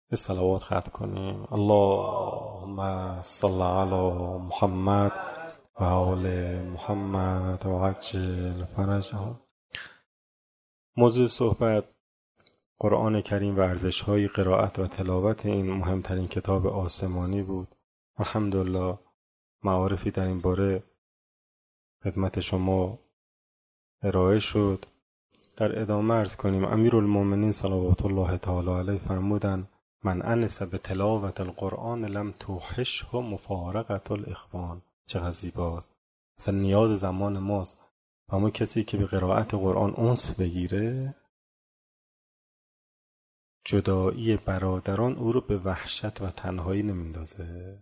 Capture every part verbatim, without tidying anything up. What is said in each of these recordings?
به صلوات ختم کنیم. اللهم صل علی محمد و آل محمد و عجل فرجهم. موضوع صحبت قرآن کریم و ارزش‌های قرائت و تلاوت این مهمترین کتاب آسمانی بود. الحمدلله معارفی در این باره خدمت شما ارائه شد. در ادامه عرض کنیم امیرالمومنین صلوات الله تعالی علیه فرمودند من انس به تلاوت القرآن لم توحشه مفارقت الاخوان. چقدر زیباست. اصلا نیاز زمان ماست. اما کسی که به قرائت قرآن انس بگیره، جدایی برادران او رو به وحشت و تنهایی نمیندازه.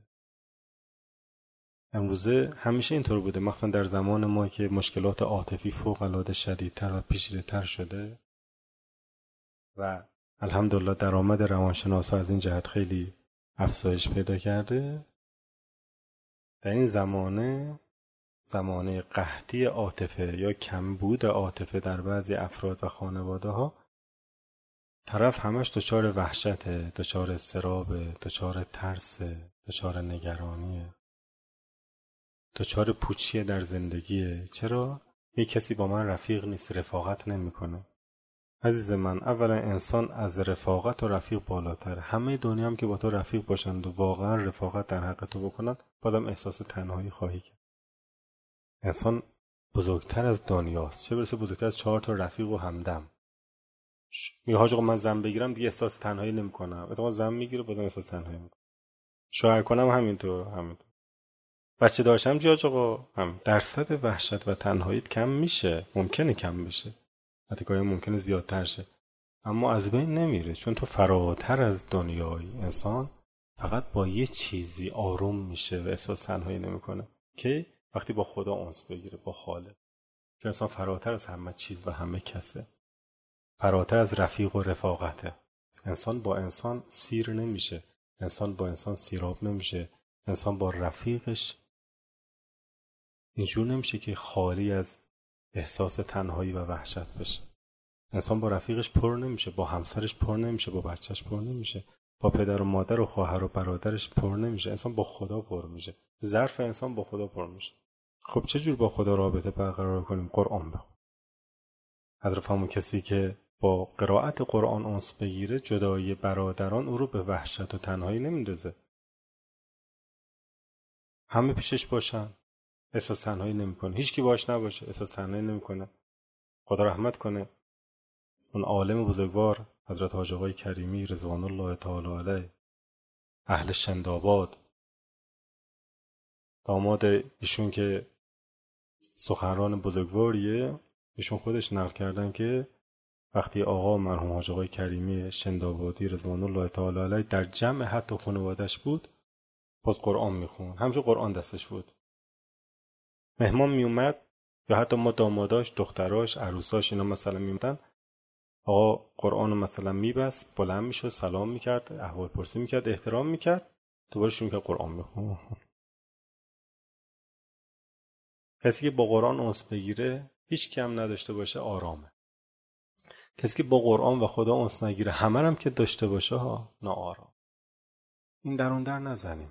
امروزه همیشه اینطور بوده، مخصوصا در زمان ما که مشکلات عاطفی فوق العاده شدیدتر و پیچیده‌تر شده و الحمدلله درآمد روانشناسا از این جهت خیلی افزایش پیدا کرده. در این زمانه زمانه قحطی عاطفه یا کمبود عاطفه در بعضی افراد و خانواده ها، طرف همش دچار وحشته، دچار اضطرابه، دچار ترسه، دچار نگرانیه، دچار پوچیه در زندگیه. چرا؟ یک کسی با من رفیق نیست، رفاقت نمیکنه. عزیز من، اولا انسان از رفاقت و رفیق بالاتر. همه دنیا هم که با تو رفیق باشند و واقعا رفاقت در حق تو بکنند، بازم احساس تنهایی خواهی کرد. انسان بزرگتر از دنیاست، چه برسه بزرگتر از چهار تا رفیق و همدم. میگه حاج آقا من زن بگیرم دیگه احساس تنهایی نمیکنم. اتفاقا زن میگیره بازم احساس تنهایی میکنه. شوهر کنم همینطور همینطور. بچه داشتم جی حاج آقا هم درصد وحشت و تنهاییت کم میشه. ممکنه کم بشه. حتی گاهی ممکنه زیادتر شه. اما از بین نمیره، چون تو فراتر از دنیایی. انسان فقط با یه چیزی آروم میشه و احساس تنهایی نمیکنه که وقتی با خدا انس بگیره، با خالق. که انسان فراتر از همه چیز و همه کسه، فراتر از رفیق و رفاقته. انسان با انسان سیر نمیشه، انسان با انسان سیراب نمیشه، انسان با رفیقش اینجور نمیشه که خالی از احساس تنهایی و وحشت بشه. انسان با رفیقش پر نمیشه، با همسرش پر نمیشه، با بچهش پر نمیشه، با پدر و مادر و خواهر و برادرش پر نمیشه. انسان با خدا پر میشه. ظرف انسان با خدا پر میشه. خب چجور با خدا رابطه برقرار کنیم؟ قرآن بخون. حضرت همون کسی که با قرائت قرآن انس بگیره، جدایی برادران او رو به وحشت و تنهایی نمیندازه. همه پیشش باشن، احساس تنهایی نمیکنه. هیچ کی باش نباشه، احساس تنهایی نمیکنه. خدا رحمت کنه اون عالم بزرگوار حضرت حاج آقای کریمی رضوان الله تعالی علیه، اهل شندآباد. داماد ایشون که سخنران بزرگواریه، ایشون خودش نقل کردن که وقتی آقا مرحوم حاج آقای کریمی شندآبادی رضوان الله تعالی علیه در جمع حتی خانواده‌اش بود، باز قرآن میخوند. همیشه قرآن دستش بود. مهمان میومد یا حتی ما داماداش، دختراش، عروساش اینا مثلا میومدن، آقا قرآن مثلا میبست، بلند میشد، سلام میکرد، احوال پرسی میکرد، احترام میکرد، دوباره شروع میکرد قرآن میخوند. کسی که با قرآن انس بگیره، هیچ کم نداشته باشه، آرامه. کسی که با قرآن و خدا انس نگیره، همه هم که داشته باشه ها، ناآرام. این درون در نزنیم.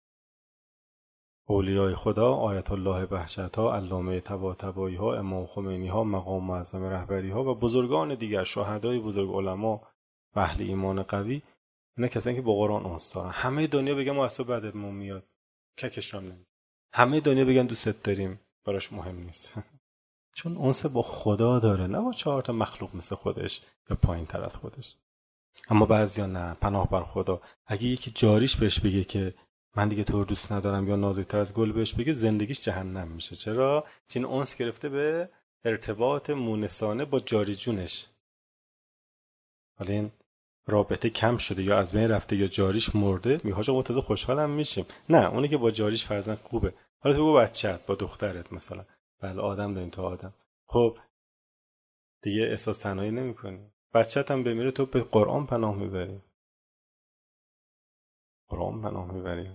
اولیای خدا، آیت الله بهجت ها، علامه طباطبایی ها، امام خمینی ها، مقام معظم رهبری ها و بزرگان دیگر، شهدای بزرگ، علما و اهل ایمان قوی، اینا کسانی که با قرآن انس دارن. همه دنیا بگن ما اصلا بعدمون میاد، ککش هم نمیاد. همه دنیا بگن دوست داریم، براش مهم نیست. چون انس با خدا داره، نه با چهار تا مخلوق مثل خودش یا پایین تر از خودش. اما بعضیا نه، پناه بر خدا. اگه یکی جاریش بهش بگه که من دیگه تو رو دوست ندارم یا نازک‌تر از گل بهش بگه، زندگیش جهنم میشه. چرا؟ چون انس گرفته به ارتباط مونسانه با جاری جونش. حالا این رابطه کم شده یا از بین رفته یا جاریش مرده، میگه حاجا ما خوشحالم میشیم. نه، اونی که با جاریش فرضاً خوبه. حالا تو با بچه‌ت، با دخترت مثلا، بله آدم داریم تو آدم، خب دیگه احساس تنهایی نمی‌کنی. بچه‌ت هم بمیره، تو به قرآن پناه میبری. قرآن پناه میبری.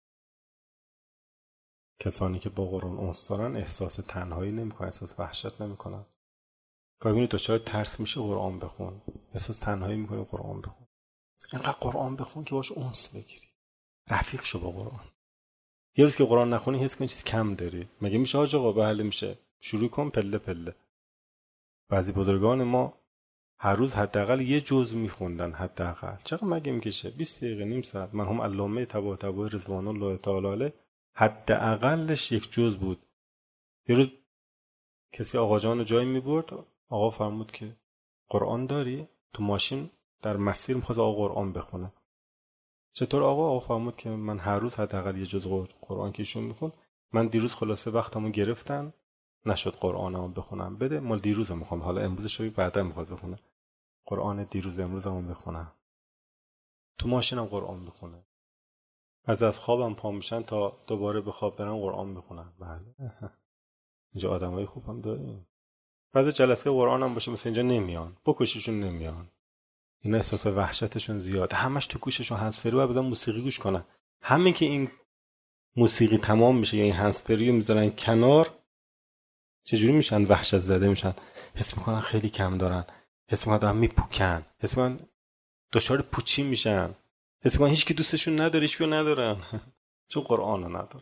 کسانی که با قرآن انس دارن احساس تنهایی نمیکنن، احساس وحشت نمیکنن. گاهی دچار ترس میشه، قرآن بخون. احساس تنهایی میکنه، قرآن بخون. اینقدر قرآن بخون که باش انس بگیری، رفیق شو با قرآن. یه روز که قرآن نخونی حس کنی چیز کم داری. مگه میشه حاج آقا؟ بله میشه. شروع کن پله پله. بعضی بزرگان ما هر روز حداقل یه جزء میخوندن، حداقل. چقدر مگه میکشه؟ بیست دقیقه، نیم ساعت. مرحوم علامه طباطبایی رضوان الله تعالی علیه حداقلش یک جزء بود. یه روز کسی آقا جان رو جایی میبرد، آقا فرمود که قرآن داری؟ تو ماشین در مسیر میخواست آقا قرآن بخونه. چطور آقا؟ آقا فرمود که من هر روز حداقل یه جزء قرآن که ایشون میخوند، من دیروز خلاصه وقتمو گرفتن نشد قرآنمو بخونم. بده مال دیروزم میخوام، حالا امروزش رو بعدا میخواد بخونه. قرآن دیروز امروزمو بخونم. تو ماشینم قرآن بخونه. از از خوابم پا میشن تا دوباره به خواب برم قرآن بخونم. بله. اینجا آدمای خوبم داریم. بعد جلسه قرآن هم باشه مثلا اینجا نمیان، بکشیشون نمیان. اینا احساس وحشتشون زیاده، همش تو گوششون هنسفری و بزن موسیقی گوش کنن. همین که این موسیقی تمام میشه یا این هنسفری رو میذارن کنار، چجوری میشن؟ وحشت زده میشن، حس میکنن خیلی کم دارن، حس میکنن دارن میپوکن، حس میکنن دچار پوچی میشن، حس میکنن هیچ کی دوستشون نداره، هیچ کی ندارن چون قرآن رو ندارن.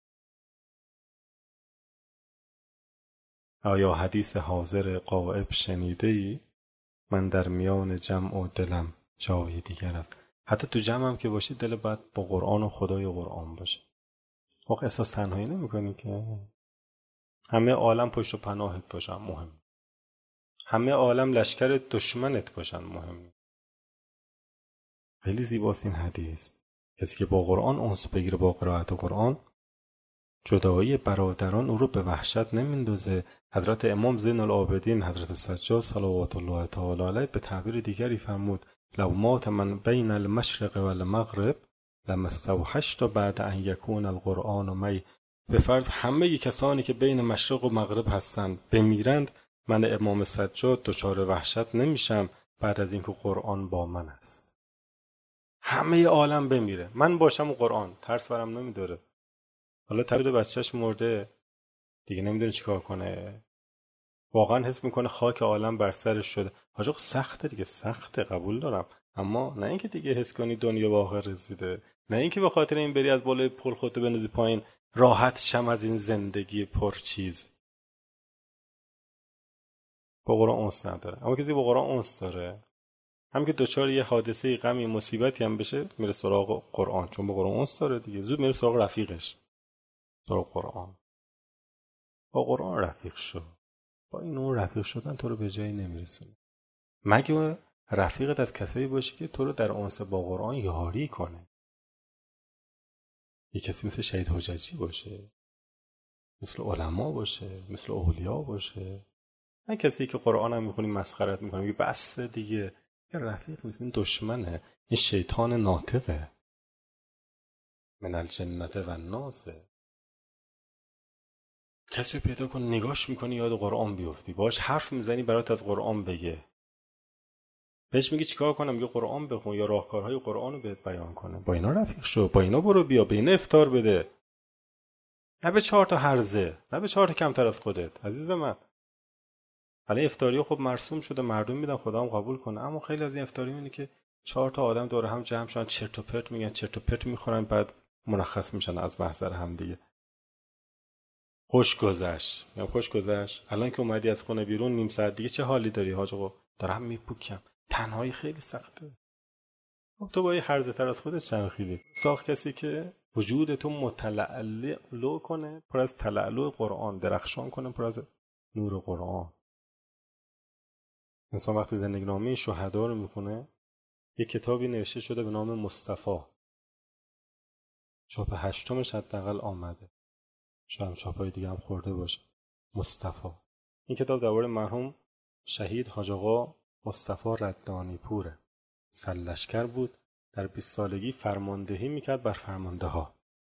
آیا حدیث حاضر غائب شنیده ای؟ من در میان جمع و دلم جای دیگر است. حتی تو جمع هم که باشی دل باید با قرآن و خدای قرآن باشه. واقع احساس تنهایی نمی کنی که همه عالم پشت و پناهت باشن؟ مهم. همه عالم لشکر دشمنت باشن؟ مهم. خیلی زیباست این حدیث. کسی که با قرآن انس بگیره، با قرائت قرآن، جدایی برادران او رو به وحشت نمیندازه. حضرت امام زین العابدین حضرت سجاد صلوات الله تعالی علیه به تعبیر دیگری فرمود: لو مات من بین المشرق و المغرب لما استوحشت بعد ان یکون القرآن می. به فرض همه کسانی که بین مشرق و مغرب هستند بمیرند، من امام سجاد دچار وحشت نمیشم بعد از اینکه قرآن با من است. همه عالم بمیره، من باشم و قرآن، ترس برم نمیداره. حالا طبیعت بچهش مرده دیگه نمیدونه چیکار کنه، واقعا حس میکنه خاک عالم بر سرش شده. حاج آقا سخته دیگه، سخته، قبول دارم، اما نه اینکه دیگه حس کنی دنیا به آخر رسیده، نه اینکه به خاطر این بری از بالای پل خودتو بندازی پایین راحت شم از این زندگی پر چیز. با قرآن انس نداره. اما کسی با قرآن انس داره، هم که دوچار یه حادثه غمی مصیبتی هم بشه میره سراغ قرآن، چون با قرآن انس داره دیگه، زود میره سراغ رفیقش، سراغ قرآن. با قرآن رفیق شو. با این اون رفیق شدن تو رو به جایی نمیرسونه، مگه رفیقت از کسایی باشه که تو رو در انس با قرآن یاری کنه. یه کسی مثل شهید حججی باشه، مثل علما باشه، مثل اولیا باشه، نه کسی که قرآن هم میخونی مسخرت میکنه میگه بس دیگه. یه رفیق مثل این دشمنه، این شیطان ناطقه، من الجنت و الناسه. کسی رو پیدا کن نگاش میکنی یاد قرآن بیفتی، باش حرف میزنی برات از قرآن بگه، بهش میگی چیکار کنم، میگه قرآن بخون یا راهکارهای قرآن رو بهت بیان کنه. با اینا رفیق شو، با اینا برو بیا، به اینا افطار بده، نه به چهار تا هرزه، نه به چهار تا کمتر از خودت عزیز من. حالا افطاری خب مرسوم شده، مردم میدن، خدا هم قبول کنه، اما خیلی از این افطاری اینه که چهار تا آدم دور هم جمع شدن چرت و پرت میگن، چرت و پرت میخورن، بعد مرخص میشن از محضر هم دیگه. خوش گذشت، میگم خوش گذشت. الان که اومدی از خونه بیرون نیم ساعت دیگه چه حالی داری حاج آقا؟ دارم میپوکم. تنهایی خیلی سخته. خب تو با یه هرزه تر از خودت چرخیدی. ساخت کسی که وجود تو متلألؤ کنه، پر از تلألؤ قرآن، درخشان کنه پر از نور قرآن. انسان وقتی زندگی نامه شهدا رو میخونه، یه کتابی نوشته شده به نام مصطفی، چاپ هشتمش حداقل آمده، شاید چاپای دیگه هم خورده باشه. مصطفی، این کتاب درباره مرحوم شهید حاج آقا مصطفی ردانی پوره. سرلشکر بود، در بیست سالگی فرماندهی میکرد بر فرمانده ها.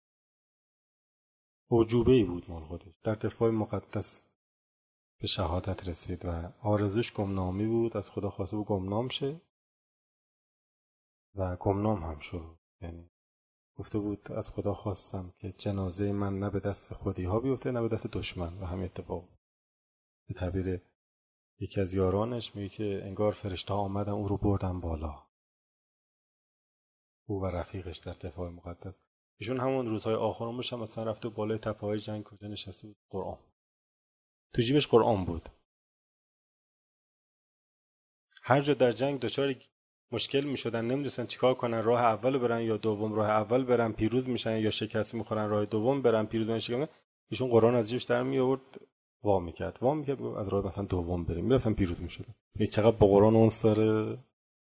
اعجوبه‌ای بود مال خودش، در دفاع مقدس به شهادت رسید و آرزوش گمنامی بود، از خدا خواسته بود گمنام شه و گمنام هم شد. یعنی گفته بود از خدا خواستم که جنازه من نه به دست خودی ها بیفته نه به دست دشمن، و همین اتفاق. به تعبیر یکی از یارانش میگه که انگار فرشته ها آمدن او رو بردن بالا. او و رفیقش در دفاع مقدس. ایشون همون روزهای آخر عمرش هم مثلا رفته بالای تپه‌های جنگ کجا نشسته بود، قرآن تو جیبش قرآن بود. هر جا در جنگ دچار مشکل می‌شدن، نمی‌دونستن چیکار کنن، راه اول برن یا دوم، راه اول برن پیروز میشن یا شکست می‌خورن، راه دوم برن پیروز میشن. ایشون قرآن از جیبش در می آورد وا می‌کرد وا می‌کرد از راه مثلا دوم بریم، می‌رفتن پیروز می‌شدن. یه چقدر با قرآن اون سر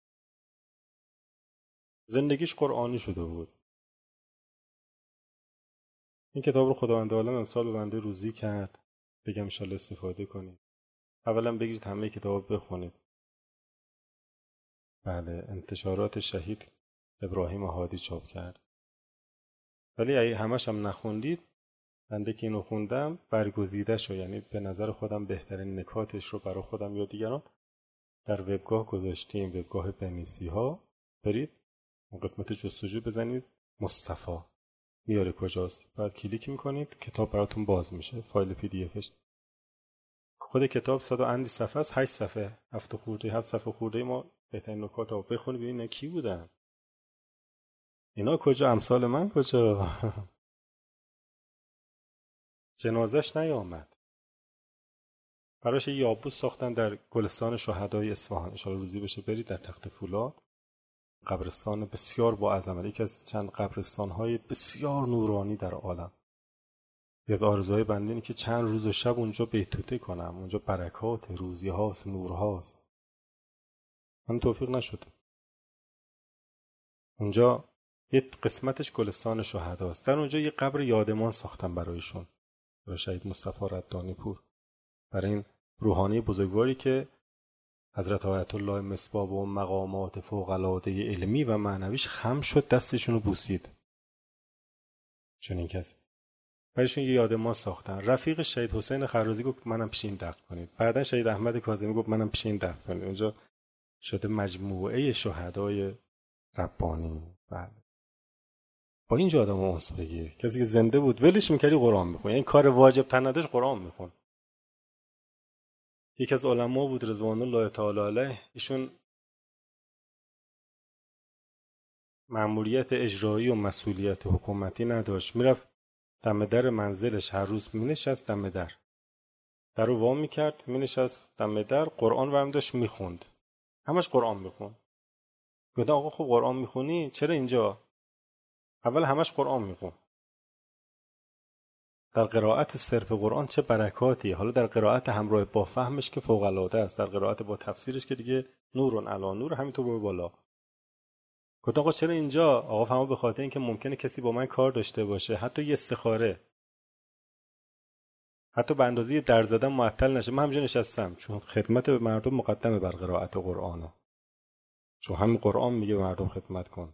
زندگیش قرآنی شده بود. این کتاب رو خداوند عالم امسال به بنده روزی کرد، بگم ان شاءالله استفاده کنید. اولا بگیرید همه کتاب بخونید. بله، انتشارات شهید ابراهیم هادی چاپ کرد. ولی اگه همش هم نخوندید، بنده که اینو خوندم برگزیده شو، یعنی به نظر خودم بهترین نکاتش رو برای خودم یا دیگران در وبگاه گذاشتیم. وبگاه بنیسی ها برید اون قسمت جستجو بزنید، مصطفی میاره کجاست، بعد کلیک میکنید کتاب براتون باز میشه، فایل پی دی افش. خود کتاب صد و اندی صفحه است، هشت صفحه، هفت خورده هفت صفحه خورده. ما بهترین نکات رو بخونید ببینید کی بودن اینا، کجا امثال من کجا. جنازش نیامد، براش یه یابوس ساختن در گلستان شهدای اصفهان. ان شاءالله روزی بشه برید در تخت فولاد، قبرستان بسیار با عظمت، یکی از چند قبرستان‌های بسیار نورانی در عالم. یکی از آرزوهای بنده اینه که چند روز و شب اونجا بیتوته کنم، اونجا برکات روزی‌هاست، نورهاست. من توفیق نشده. اونجا یه قسمتش گلستان شهداست، در اونجا یه قبر یادمان ساختن برایشون، برای شهید مصطفی ردانی پور، برای این روحانی بزرگواری که حضرت آیت الله مصباح و مقامات فوق‌العاده علمی و معنویش خم شد، دستشون رو بوسید. چون این کسی برایشون یه یادمان ساختن. رفیق شهید حسین خرازی گفت منم پیش این دفن کنید. بعدا شهید احمد کاظمی گفت منم پیش این دفن کنید. اونجا شده مجموعه شهدای ربانی. بله، با این آدم انس بگیر. کسی که زنده بود ولش میکردی قرآن میخون، یعنی کار واجب تن نداشت قرآن میخون. یکی از علما بود رضوان الله تعالی علیه، ایشون مأموریت اجرایی و مسئولیت حکومتی نداشت، میرفت دم در منزلش هر روز مینشست، دم در در رو وا میکرد، مینشست دم در، قرآن برمی داشت میخوند، همش قرآن میخوند. گفتم آقا خب قرآن میخونی چرا اینجا؟ اول همش قرآن میخوند. در قرائت صرف قرآن چه برکاتی، حالا در قرائت همراه با فهمش که فوق العاده است، در قرائت با تفسیرش که دیگه نورون علی نور، همینطور به بالا. گفتم آقا چرا اینجا؟ آقا فهمو به خاطر اینکه ممکنه کسی با من کار داشته باشه، حتی یه استخاره، حتی به اندازه در زدن معطل نشه، من همینجا نشستم، چون خدمت به مردم مقدمه بر قرائت قرآن، چون همین قرآن میگه به مردم خدمت کن،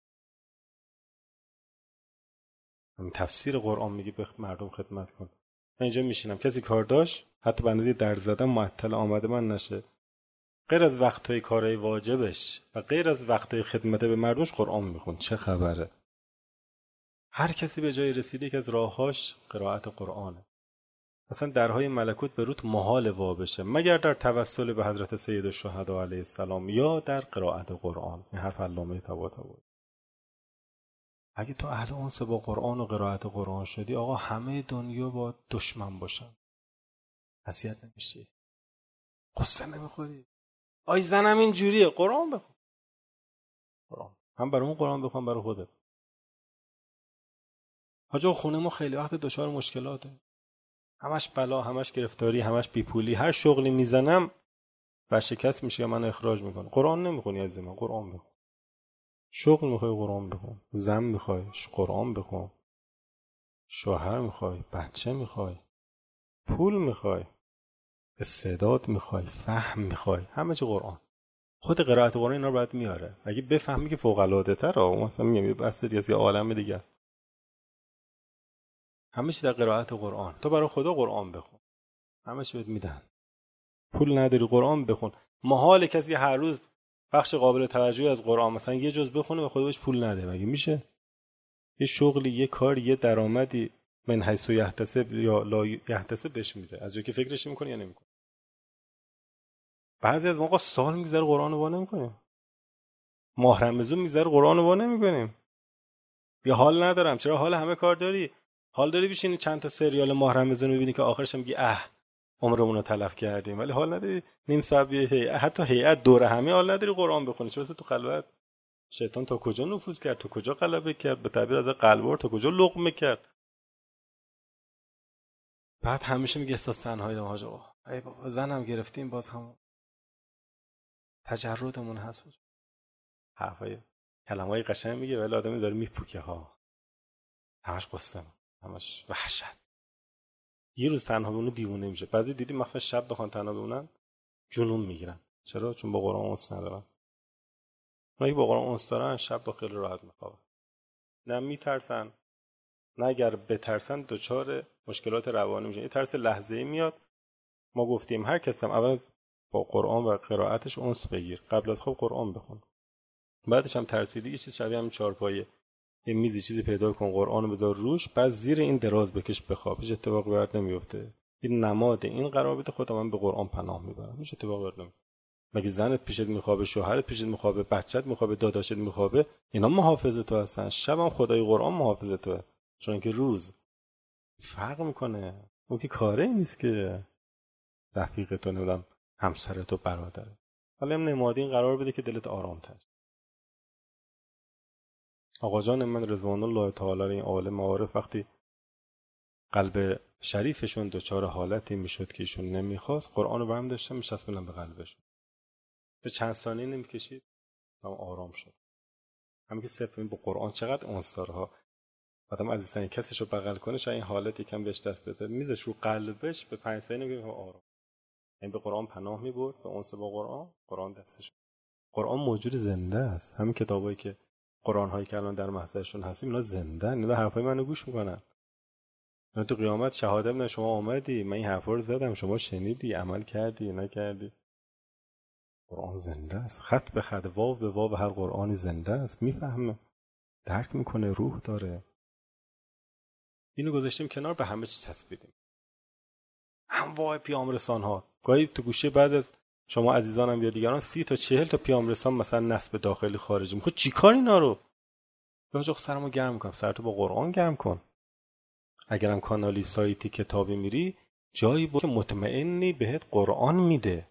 همین تفسیر قرآن میگه به مردم خدمت کن. من اینجا میشینم، کسی کار داشت حتی به اندازه در زدن معطل آمده من نشه، غیر از وقتهای کارهای واجبش و غیر از وقتهای خدمت به مردمش قرآن میخون. چه خبره؟ هر کسی به جای رسیده که از راهاش قرائت قرآنه. اصلا درهای ملکوت به روت محال وا بشه مگر در توسل به حضرت سید الشهدا علیه السلام یا در قرائت قرآن. این حرف علامه طباطبایی. اگه تو اهل انس با قرآن و قرائت قرآن شدی، آقا همه دنیا با دشمن باشن، اذیت نمیشی، قصه نمیخوری. آی زنم اینجوریه، قرآن بخون. قرآن هم برای اون قرآن بخون، برای خودت. حاجا خونه ما خیلی وقت دچار مشکلاته، همش بلا، همش گرفتاری، همش بیپولی. هر شغلی میزنم ورشکست میشه یا منو اخراج میکنه. قرآن نمیخونی عزیز من، قرآن بخون. شغل میخوای قرآن بخون، زن میخوای قرآن بخون، شوهر میخوای، بچه میخوای، پول میخوای، استعداد میخوای، فهم میخوای، همه چی قرآن. خود قرائت قرآن اینا رو باید میاره. اگه بفهمی که فوق العاده تره، اون مثلا میگم بس دیگه از یه عالم دیگه است. همه چی در قرائت قرآن. تو برای خدا قرآن بخون، همه چی بهت میدن. پول نداری قرآن بخون. محال کسی هر روز بخش قابل توجهی از قرآن مثلا یه جز بخونه و خدا بهش پول نده، مگه میشه؟ یه شغلی، یه کاری، یه درآمدی من حیث یحتسب یا لا یحتسب بهش میده، از جایی که فکرش میکنه یا نمیکنه. بعضی از موقع سال میگذره قرآن رو وا نمیکنه. ماه رمضان میذاره قرآن رو وا نمیکنیم. بیا حال ندارم. چرا حال همه کار داری؟ حال داری بشینی چند تا سریال ماه رمضان رو ببینی که آخرش هم میگی اه عمرمون رو تلف کردیم، ولی حال نداری نیم ساعت بیا حتی هیئت دور همه حال نداری قرآن بخونی. چرا تو خلوت؟ شیطان تا کجا نفوذ کرد، تا کجا غلبه کرد، به تعبیر از قلبور تا کجا لقمه کرد. بعد همیشه میگه احساس تنهایی دارم حاج آقا. ای بابا زنم گرفتیم باز هم تجردمون هست. حرفای کلمه‌های قشنگ میگه ولی آدمی داره میپوکه ها. همش قصه، همش وحشت. یه روز تنها بمونه دیوونه میشه. بعضی دیدی مثلا شب بخوان تنها بمونن جنون میگیرن. چرا؟ چون با قرآن انس ندارن. اونایی با قرآن انس دارن شب با خیلی راحت میخوابن. نه میترسن، نه اگر بترسن دچار مشکلات روانی میشن. یه ترس لحظه‌ای میاد. ما گفتیم هر کس هم اول با قرآن و قرائتش انس بگیر، قبل از خواب قرآن بخون. بعدش هم ترسیدی یه چیز شبیه همین چهارپایه، یه میزی چیزی پیدا کن قرآن رو بذار روش، بعد زیر این دراز بکش بخواب. هیچ اتفاقی برات نمیفته. این نماد این قرار بده خودم من به قرآن پناه میبرم. هیچ اتفاقی برات نمیفته. مگه زنت پیشت میخوابه، شوهرت پیشت میخوابه، بچت میخوابه، داداشت میخوابه، اینا محافظ تو هستن. شبم خدای قرآن محافظ توه، چون که روز فرق میکنه. اون که کاره نیست که رفیق تو نمیدونم همسر تو برادره. حالا هم نمادین قرار بده که دلت آرام تر. آقا جان من رضوان الله تعالی این عالم عارف وقتی قلب شریفشون دچار حالتی میشد که ایشون نمیخواست، قرآن رو برام داشتم میچسبونم به قلبشون. به چند ثانیه نمیکشید تمام آرام شد. همین که صرف با قرآن چقدر انس داره ها. آدم عزیزترین کسیش رو بغل کنه شاید این حالت یکم بهش دست بده، میذاش رو قلبش به پنج ثانیه میگه آرام. این به قرآن پناه میبرد، به انس با قرآن. قرآن دستش. قرآن موجود زنده است. همین کتابایی که قرآن هایی که الان در محضرشون هستیم اینا زنده ان. اینا حرفای منو گوش میکنن. اینا تو قیامت شهادت میدن شما اومدی، من این حرفا رو زدم، شما شنیدی، عمل کردی، نکردی. قرآن زنده است. خط به خط، واو به واو هر قرآنی زنده است. میفهمه، درک میکنه، روح داره. اینو گذاشتیم کنار، به همه چی چسبیدیم. انواع پیام رسان ها. گاهی تو گوشه بعد از شما عزیزانم یا دیگران سی تا چهل تا پیام رسان مثلا نصب داخلی خارجی. میخواد چیکار اینا رو؟ یا جا سرمو گرم کنم. سرتو با قرآن گرم کن. اگرم کانالی سایتی کتابی میری جایی بود که مطمئنی بهت قرآن میده،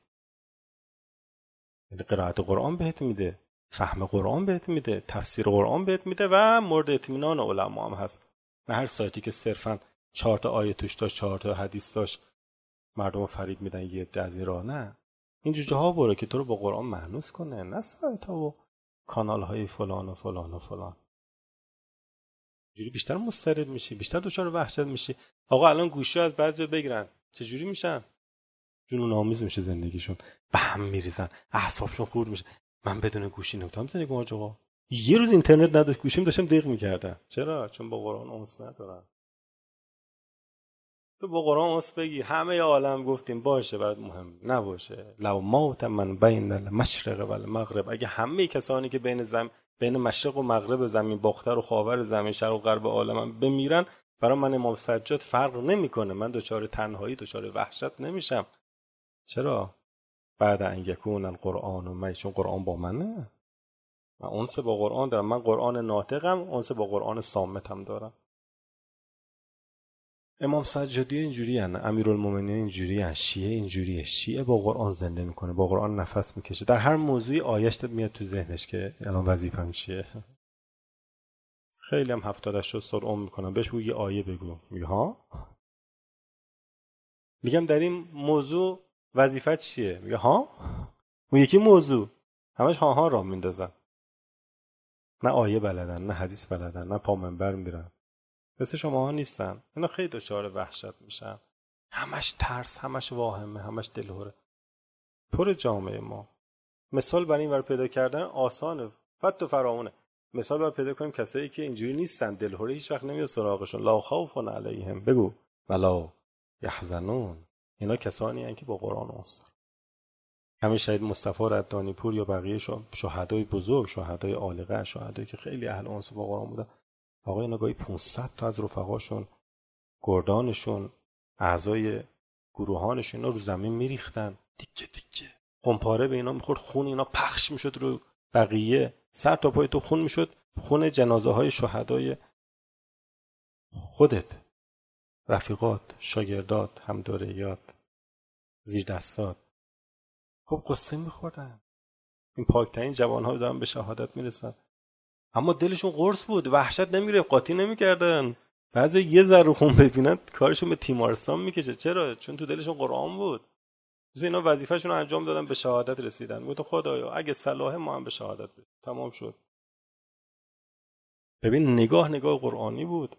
یعنی قرائت قرآن بهت میده، فهم قرآن بهت میده، تفسیر قرآن بهت میده و مورد اطمینان علما هم هست. نه هر سایتی که صرفاً چهار تا آیه توش داشت، چهار تا حدیث داشت، مردم فریب میدن یه عده از این راه. نه، این جاها برو که تو رو با قرآن مهنوز کنه، نه سایت ها و کانال های فلان و فلان و فلان. جوری بیشتر مضطرب میشی، بیشتر دچار وحشت میشی. آقا الان گوشی از بعضیا بگیرن چجوری میشن؟ جنون آمیز میشه زندگیشون، به هم میریزن، اعصابشون خورد میشه. من بدون گوشی نمیتونم زندگی کنم آقا. یه روز اینترنت نداشت گوشیم داشتم دق میکردم. چرا؟ چون با قرآن انس ندارم. تو با قرآن انس بگی همه عالم گفتیم باشه برات مهم نباشه. لو مات من بین المشرق و المغرب، اگه همه کسانی که بین زم بین مشرق و مغرب زمین، باختر و خاور زمین، شرق و غرب عالم بمیرن، برای من امام سجاد فرق نمیکنه. من دچار تنهایی، دچار وحشت نمیشم. چرا؟ بعد ان یکون القرآن و من، چون قرآن با منه. من انس با قرآن دارم. من قرآن ناطقم، انس با قرآن صامتم دارم. امام سجادی اینجوری هن، امیرالمومنین اینجوری هن، شیعه اینجوریه. شیعه با قرآن زنده میکنه، با قرآن نفس میکشه. در هر موضوعی آیش میاد تو ذهنش که الان وظیفم چیه. خیلی هم هفتاد هشتاد سال عمر میکنم بهش بگو یه آیه بگو، میگه ها. میگم در این موضوع وظیفت چیه؟ میگه ها. اون یکی موضوع همش ها ها را میندازن. نه آیه بلدن، نه حدیث بلدن، نه پا منبر میرن. مثل شما ها نیستن. اینا خیلی دچار وحشت میشن. همش ترس، همش واهمه، همش دلهوره. پر جامعه ما. مثال برای این ور پیدا کردن آسانه، فت و فراونه. مثال برای پیدا کنیم کسایی که اینجوری نیستن، دلهوره هیچ وقت نمیاد سراغشون. لا خوف علیهم بگو ولا یحزنون. اینا کسانی هستند که با قرآن انس دارن. همین شهید مصطفی ردانی پور یا بقیه شهدای بزرگ، شهدای عالیقدر، شهدایی که خیلی اهل انس با قرآن بودن، آقا اینا گاهی پانصد تا از رفقاشون، گردانشون، اعضای گروهانشون اینا رو زمین میریختن، تیکه تیکه. قمپاره به اینا میخورد، خون اینا پخش میشد رو بقیه. سر تا پای تو خون میشد، خون جنازه های شهدای خودت، رفیقات، شاگردات، همدوریات، زیر دستات. خب قصه میخوردن. این پاکترین جوان‌ها دارن به شهادت میرسن، اما دلشون قرص بود، وحشت نمیگرفت، قاطی نمیکردن. بعضی یه ذره خون ببینن کارشون به تیمارستان میکشه. چرا؟ چون تو دلشون قرآن بود. مثلا اینا وظیفه‌شون رو انجام دادن، به شهادت رسیدن. گفتن خدایا اگه صلاح ما هم به شهادت برسیم. تمام شد. ببین نگاه نگاه قرآنی بود.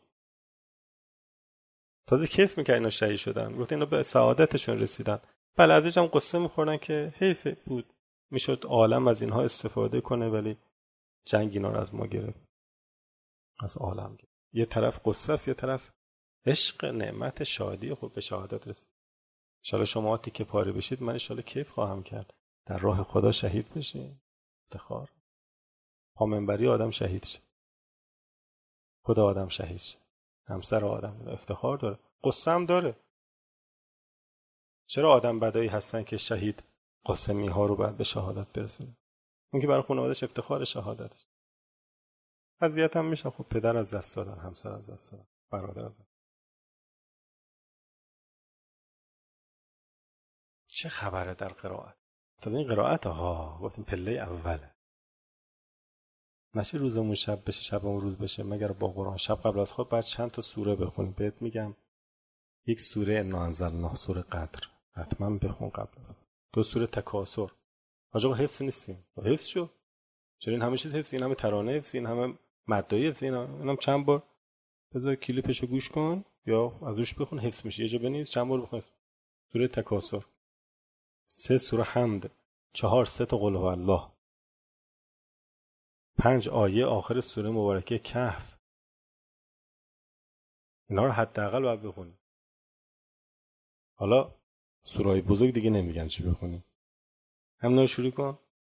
تازه کیف میکردن اینا شهید شدن. گفتن اینا به سعادتشون رسیدن. بله ازش هم قصه میخوردن که حیف بود، میشد عالم از اینها استفاده کنه، ولی جنگ اینا رو از ما گرفت، از عالم گرفت. یه طرف قصه است، یه طرف عشق، نعمت، شادی. خب به شهادت رسید. انشالله شما تیکه پاره بشید، من انشالله کیف خواهم کرد. در راه خدا شهید بشید. افتخار. پامنبری آدم شهید شه، خدا آدم شهید شه، همسر آدم افتخار داره، قصه هم داره. چرا آدم بدایی هستن که شهید قاسمی ها رو بعد به شهادت برسونه؟ اون که برای خانواده‌اش افتخار شهادتش. اذیت هم میشه. خب پدر از دست دادن، همسر از دست دادن، برادر از دست. چه خبره در قرائت؟ تا این قرائت ها گفتیم پله اوله. نشه روزمون شب بشه، شبمون روز بشه مگر با قرآن. شب قبل از خواب بعد چند تا سوره بخونیم. بهت میگم یک سوره انا انزلناه، سوره قدر حتما بخون قبل از. دو سوره تکاثر. آقا حفظ نیستیم. حفظ شو. چرا این همه چیز حفظ، این همه ترانه حفظ، این همه مدعی حفظ، اینا اینم چند بار بذار کلیپشو گوش کن یا از روش بخون، حفظ میشه. یه جا بنویس چند بار بخون. سوره تکاثر، سه سوره حمد، چهار سه تا قل هو الله، پنج آیه آخر سوره مبارکه کهف. اینا رو حداقل باید بخونی. حالا سوره‌های بزرگ دیگه نمیگن چی بخونی. همین شروع کن.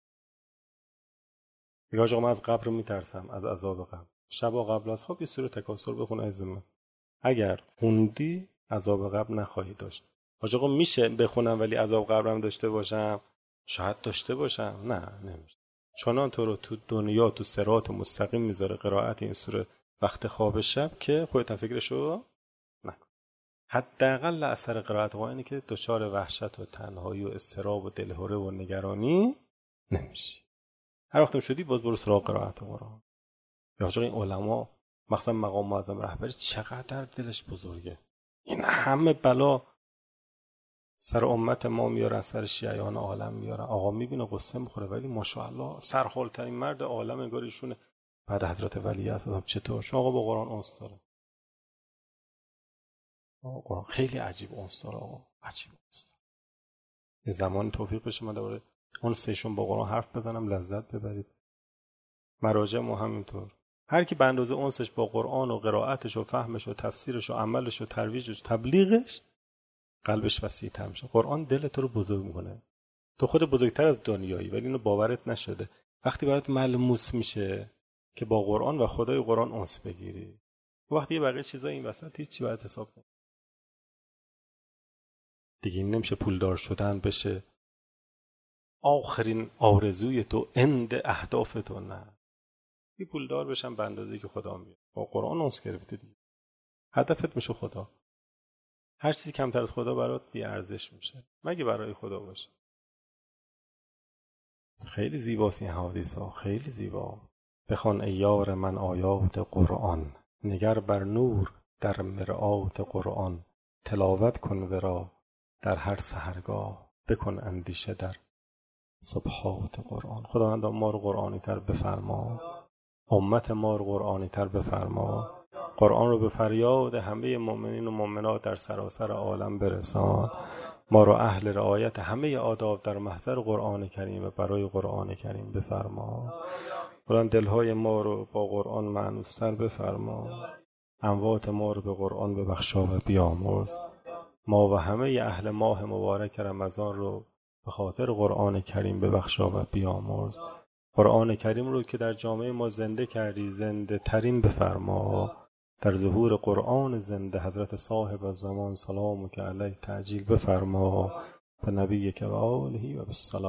میگه آقا من از قبر میترسم، از عذاب قبر. شب قبل از خواب یه سوره تکاثر بخون عزیز من. اگر خوندی عذاب قبر نخواهی داشت. آقا میشه بخونم ولی عذاب قبرم داشته باشم؟ شاید داشته باشم. نه نمیشه. چنان تو رو تو دنیا تو صراط مستقیم میذاره قرائت این سوره وقت خواب شب که خودت فکرشو نکن. حداقل اثر قرائت قرآنی که دچار وحشت و تنهایی و اضطراب و دلهره و نگرانی نمیشی. هر وقتم شدی باز برو سراغ قرائت قرآن. یا این علما مثلا مقام معظم رهبری چقدر دلش بزرگه. این همه بلا سر امت ما میارن، سر شیعیان عالم میارن. آقا میبینه قصه میخوره ولی ماشاءالله سرحالترین مرد عالم انگار ایشونه بعد حضرت ولی اعظم. چطور؟ چون آقا با قرآن انس داره. آقا قرآن خیلی عجیب انس داره. آقا عجیب انس داره. یه زمان توفیق بشه من دوباره انسشون با قرآن حرف بزنم، لذت ببرید. مراجع ما همینطور. هر کی به اندازه انسش با قرآن و قرائتش و فهمش و تفسیرش و عملش و ترویجش و تبلیغش قلبش وسیع‌تر میشه. قرآن دل تو رو بزرگ میکنه. تو خود بزرگتر از دنیایی ولی اینو باورت نشده. وقتی برات ملموس میشه که با قرآن و خدای قرآن انس بگیری، وقتی بقیه چیزا این وسط هیچ چی باید حساب نکنی. دیگه این نمیشه پولدار شدن بشه آخرین آرزوی تو، اند اهداف تو. نه، بی پولدار بشم به اندازه‌ای که خدا میگه. با قرآن انس گرفتی دیگه. هدفت میشه خدا. هر چیزی کمتر از خدا برات بی ارزش میشه مگه برای خدا باشه. خیلی زیباست این حدیث ها، خیلی زیبا. بخوان ای یار من آیات قرآن، نگر بر نور در مرآت قرآن. تلاوت کن ورا در هر سحرگاه، بکن اندیشه در صبحات قرآن. خداوند ما رو قرآنی تر بفرما، امت ما رو قرآنی تر بفرما. قرآن رو به فریاد همه مؤمنین و مؤمنات در سراسر عالم برسان. ما رو اهل رعایت همه آداب در محضر قرآن کریم و برای قرآن کریم بفرما. قرآن دلهای ما رو با قرآن مانوستر بفرما. اموات ما رو به قرآن ببخشا و بیامرز. ما و همه اهل ماه مبارک رمضان رو به خاطر قرآن کریم ببخشا و بیامرز. قرآن کریم رو که در جامعه ما زنده کردی زنده ترین بفرما. در ظهور قرآن زنده حضرت صاحب الزمان سلامک علیه تعجیل بفرما. به نبی که و آله و بالسلام.